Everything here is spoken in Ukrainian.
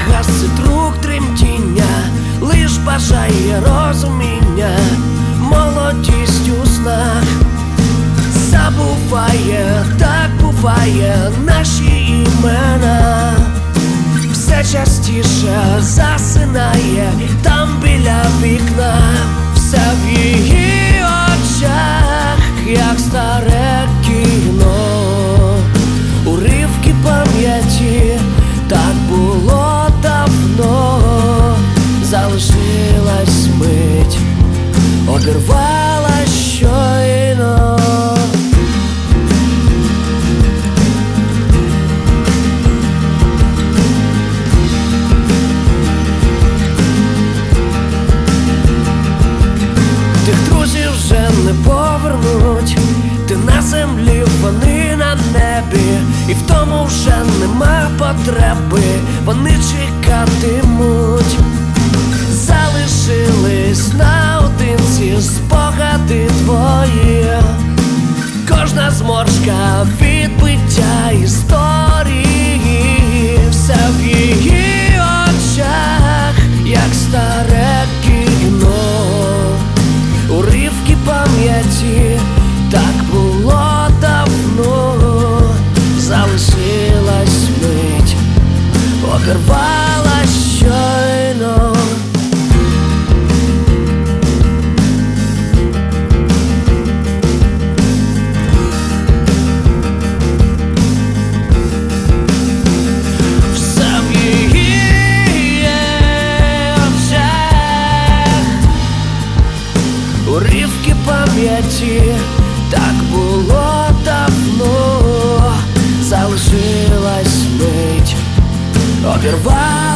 гасить рук тремтіння, лиш бажає розуміння, молодість у снах. Забуває, так буває, наші імена. Все частіше засинає там біля вікна. Все в її очах, як старе кіно, уривки пам'яті, так було давно. Залишилась мить, обірвалась щойно. Тих друзів вже не повернуть, ти на землі, вони на небі, і в тому вже нема потреби, вони чекатимуть. Залишились наодинці спогади твої, кожна зморшка відбиття історії. Все в її очах, як старе кіно, уривки пам'яті, так було давно. Залишилась мить, обірвалась щойно. Уривки пам'яті, так було давно. Залишилась мить, обірвалась.